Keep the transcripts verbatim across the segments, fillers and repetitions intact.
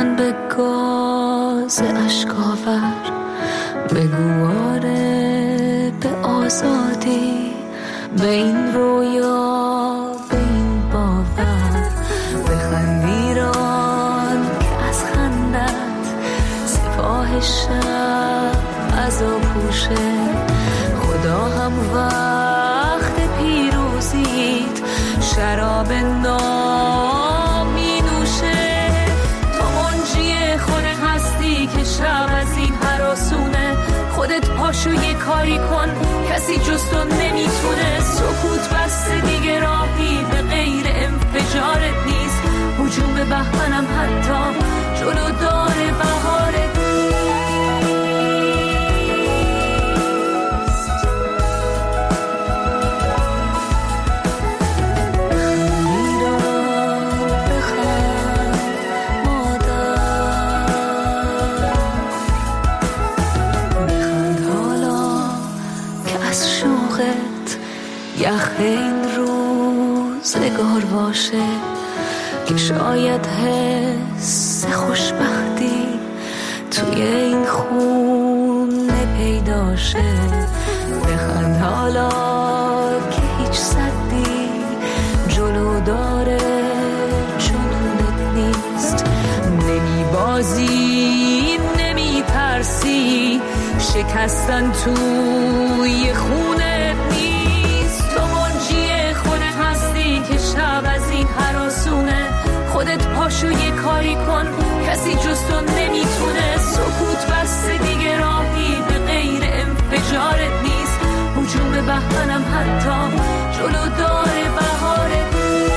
من به گاز اشکاور، بگواره به آزادی، به این رویا، به این باور، بخند ایران که از خندت سپاه شب عزا پوشه. خدا هم وقت پیروزیت شراب نام می نوشه. تو منجی خود هستی که شب از این هراسونه. خودت پاشو یه کاری کن، کسی جز تو نمیتونه. سکوت بسته دیگه راهی به غیر انفجارت نیست. هجوم به بهمنم حتی جلو داره بهارت نیست. یخ این روزگار باشه که شاید حس خوشبختی توی این خونه پیدا شه. بخند حالا که هیچ صدی جلو داره جنونت نیست. نمی بازی نمی ترسی، شکستن توی خونه نیست. تو منجی خود هستی که شب از این هراسونه. خودت پاشو یه کاری کن، کسی جز تو نمیتونه. سکوت بسته دیگه راهی به غیر انفجارت نیست. هجوم به بهمنم حتی جلو داره بهارت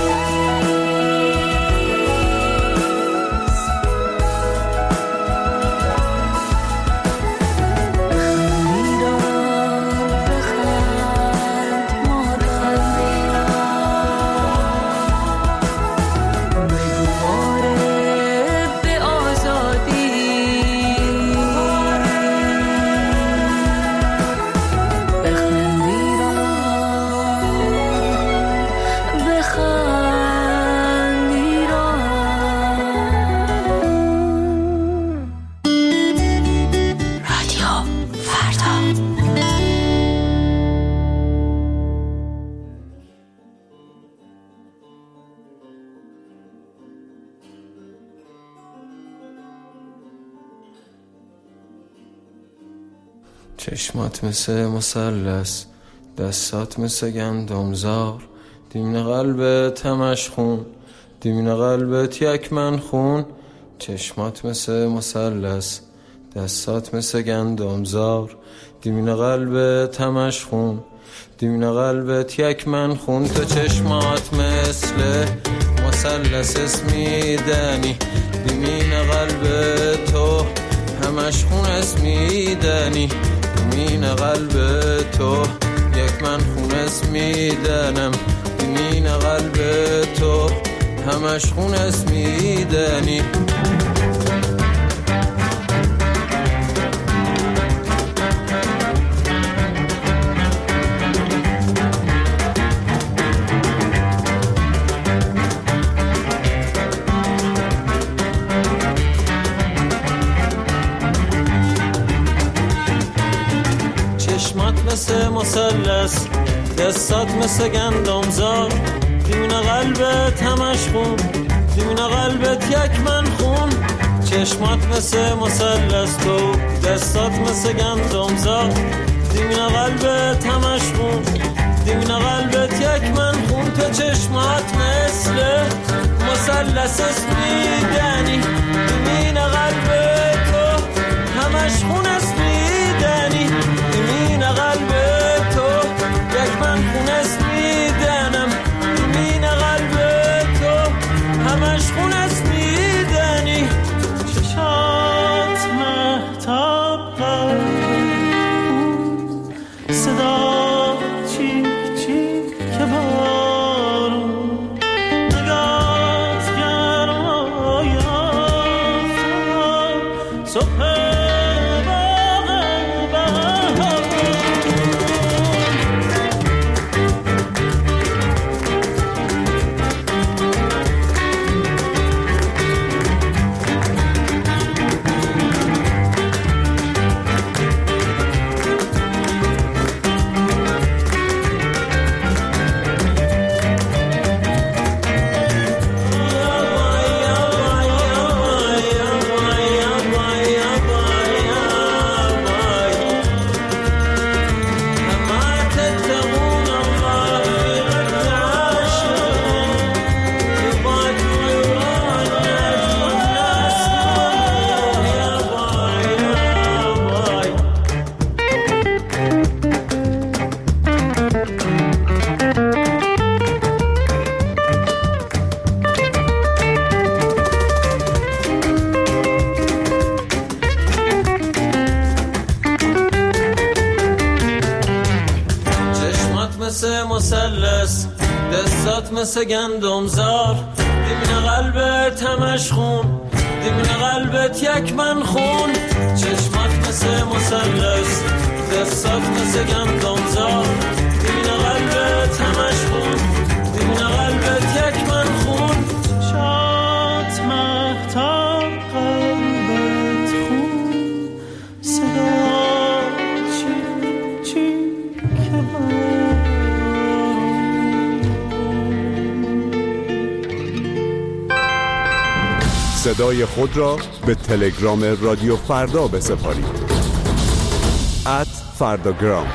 چشمات مثل مثلث، دستات مثل گندمزار، دیمین قلبت همش خون، دیمین قلبت یک من خون. چشمات مثل مثلث، دستات مثل گندمزار، دیمین قلبت همش خون، دیمین قلبت یک من خون. تو چشمات مثل مثلث اسمیدنی، دیمین قلبت تو همش خون اسمیدنی. دیمین قلب تو یک من خون اسمیدنم، دیمین قلب تو همش خون اسمیدنی. مثل مثلث، دستات مثل گندمزار، دیمین قلبت همش خون، دیمین قلبت یک من خون. چشمات مثل مثلث، تو دستات مثل گندمزار، دیمین قلبت همش خون، دیمین قلبت یک من خون. تو چشمات مثل مثلث اسمیدنی، دیمین قلبت تو همش خون اسمیدنی. دیمین قلب تو یک من خون اسمیدنم، دیمین قلب تو همش خون اسمیدنی. چشات مهتاب قلب، صدا چیک چیک که بارون، نگات گرما دستات مثل گندم زار دیمین قلبت همش خون دیمین قلبت یک من خون چشمات مثل مثلث دستات مثل گندم زار دیمین قلبت همش خون دیمین قلبت یک من خون چشات مهتاب قلبت خون صدا چی چی که صدای خود را به تلگرام رادیو فردا بسپارید ات فرداگرام.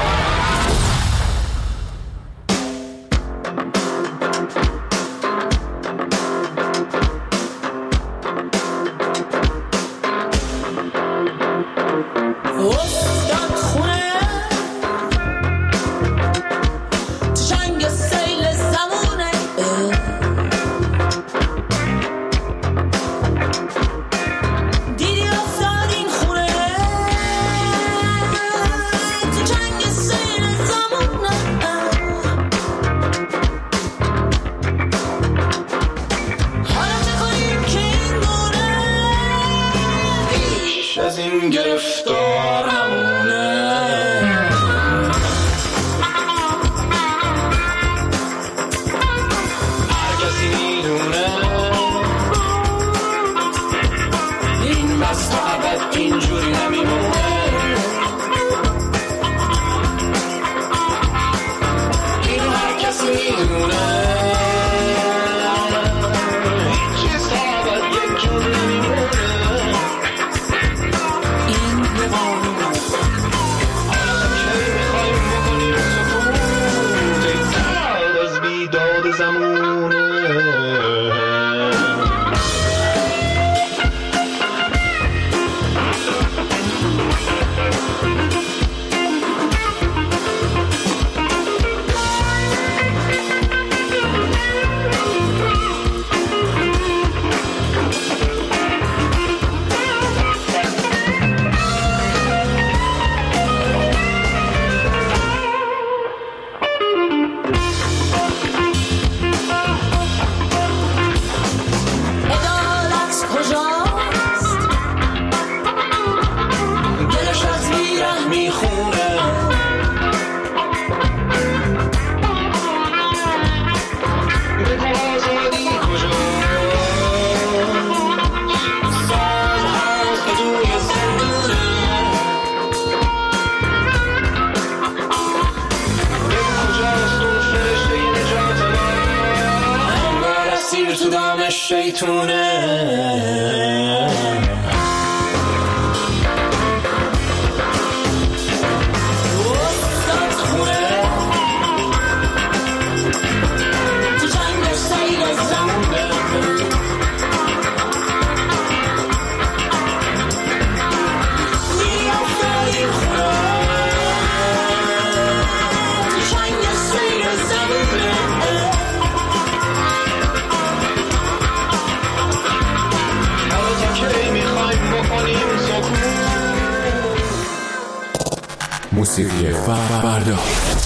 موسیقی فردا.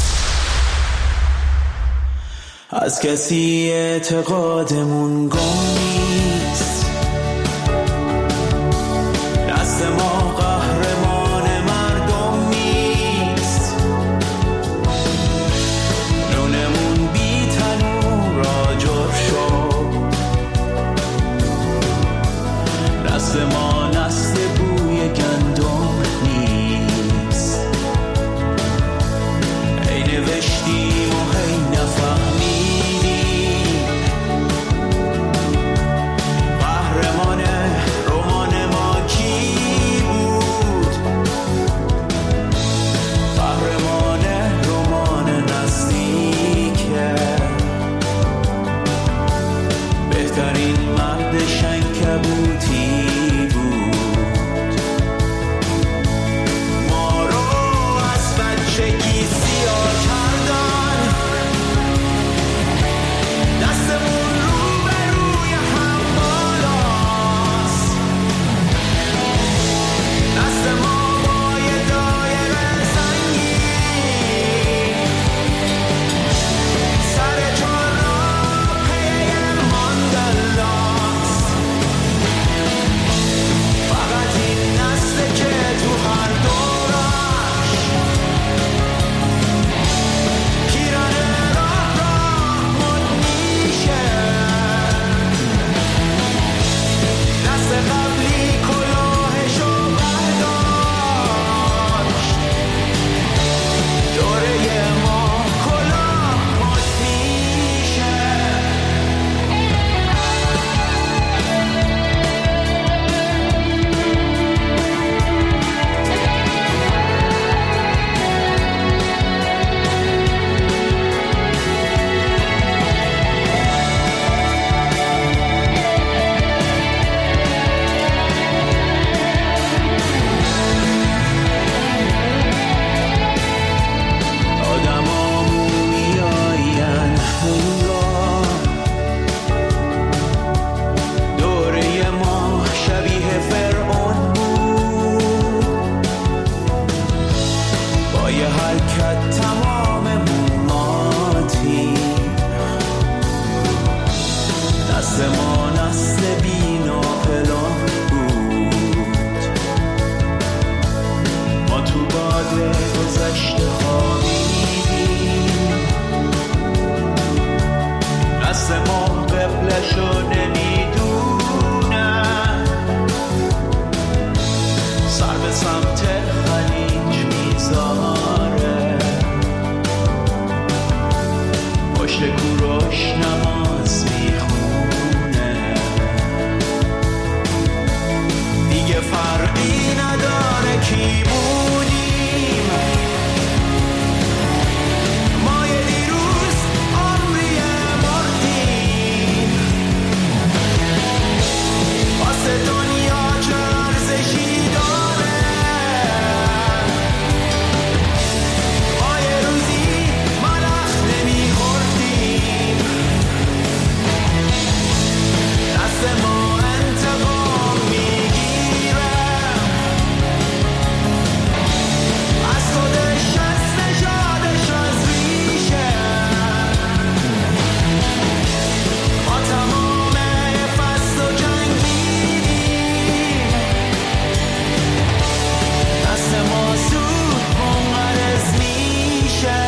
از کسی اعتقادمون گم نیست، دست ما قهرمان مردم نیست، نونمون بی تنور آجر شد، دست ما نسل بوی گندم نیست، ای نوشتیم و هی نفهمیدیم، قهرمان رمان ما کی بود، قهرمان رمان نزدیکه، بهترین مرد شنکبوتی بود، ما رو از بچگی سیاه کردن، دستمون رو به روی هم بالاست، دست ما با یه دایره سنگین، سر چهار راه نسل ما نسل بینا پلان بود، ما تو باد گذشته خوابیدیم، نسل ما قبلشو نمیدونن، سر به سمت خلیج میذاره، پشت کوروش نماز میخونه، دیگه فرقی نداره کی بودیم، ما یه دیروز عمری مردیم، واسه دنیا چه ارزشی داره، ما یه روزی ملخ نمیخوردیم، دست ما انتقام میگیره، از خودش از نژادش از ریشه، ما تمام فصل و جنگیدیم، دست ما زود منقرض میشه.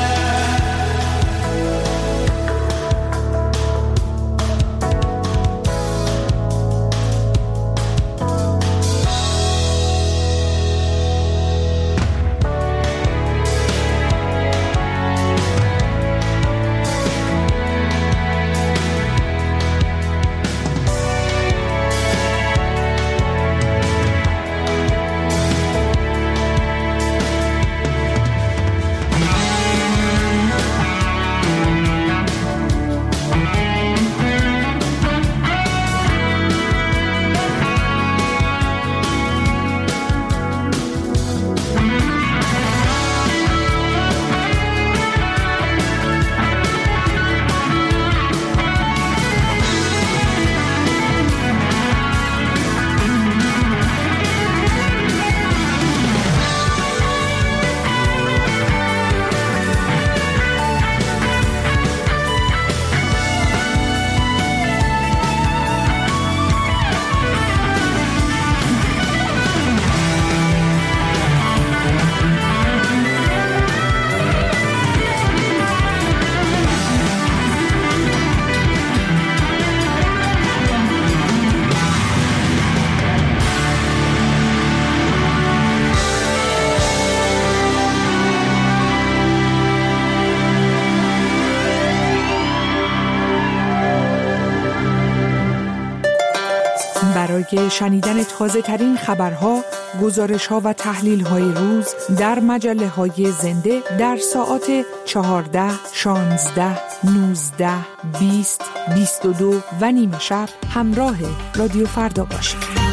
برای شنیدن تازه ترین خبرها، گزارش‌ها و تحلیل‌های روز در مجله‌های زنده در ساعات چهارده، شانزده، نوزده، بیست، بیست و دو و نیمه شب همراه رادیو فردا باشید.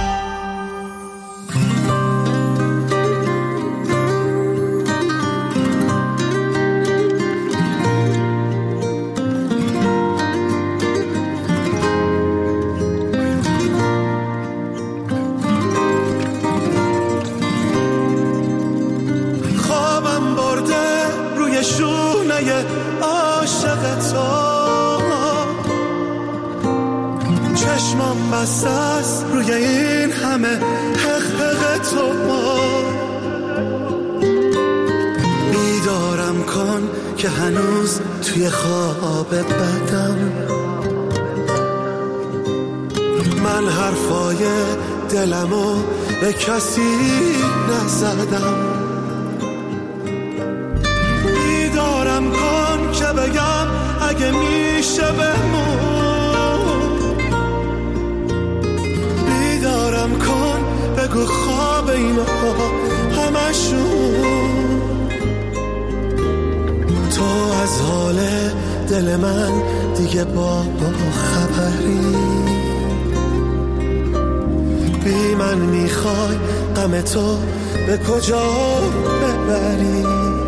چشمم بسته است روی این همه حق حق تو، بیدارم کن که هنوز توی خواب بدم، من حرفای دلمو به کسی نزدم، بیدارم کن که بگم اگه میشه بمون، بیدارم کن بگو خواب اینا همشون، تو از حال دل من دیگه با خبری، بی من میخوای غم تو به کجا ببری،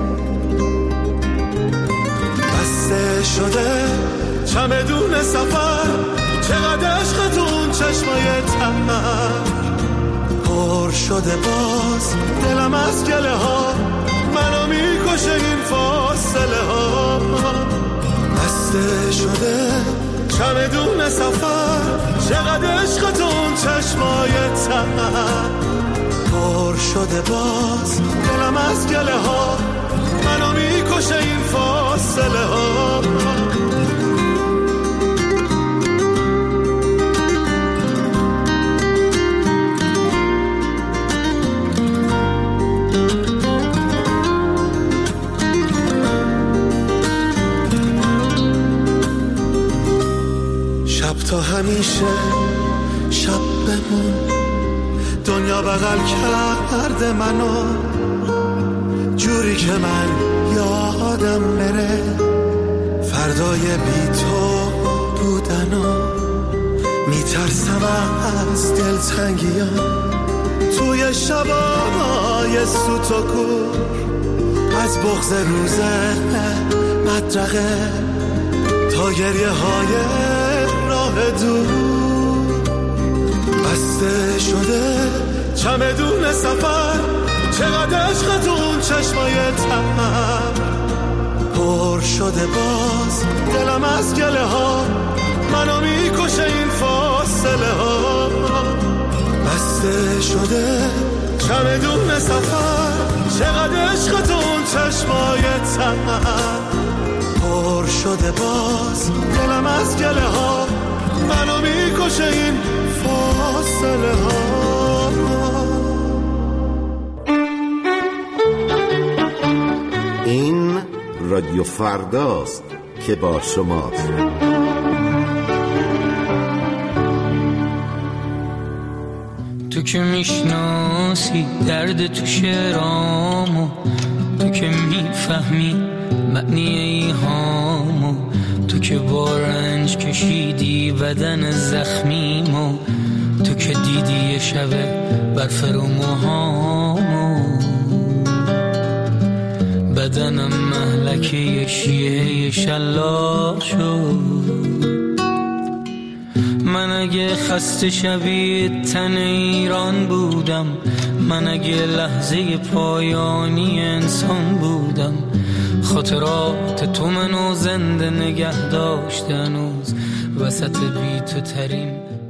بسته شده چمدون سفر، چقدر عشق تو اون چشمای تمام، پر شده باز دلم از گله ها، منو میکشه این فاصله ها، بسته شده چمدون سفر، پر شده باز دلم از گله ها، منو میکشه این فاصله ها. شب تا همیشه شب بمون، دنیا بغل کرده منو جوری که من یادم بره فردای بی تو بودنو. میترسم از دلتنگیام توی شبای سوت و کور، از بغض روز مدرقه تا گریه های راه دور. بسته شده چمدون سفر، چقدر عشق تو اون چشمای تر. پر شده باز دلم از گله ها، منو میکشه این فاصله ها. بسته شده چمدون سفر، چقدر عشق تو اون چشمای تر. پر شده باز دلم از گله ها، منو میکشه این فاصله ها. این رادیو فرداست که با شماست. تو که میشناسی درد تو شعرامو، تو که میفهمی معنی ایهامو، تو که با رنج کشیدی بدن زخمیمو، تو که دیدی یه شبه برف رو موهامو. بدنم مهلکه یه شیعه شلاق شد. من اگه خسته شبیه تن ایران بودم، من اگه لحظه پایانی انسان بودم، خاطرات تو منو زنده نگه داشت هنوز وسط بی تو ترین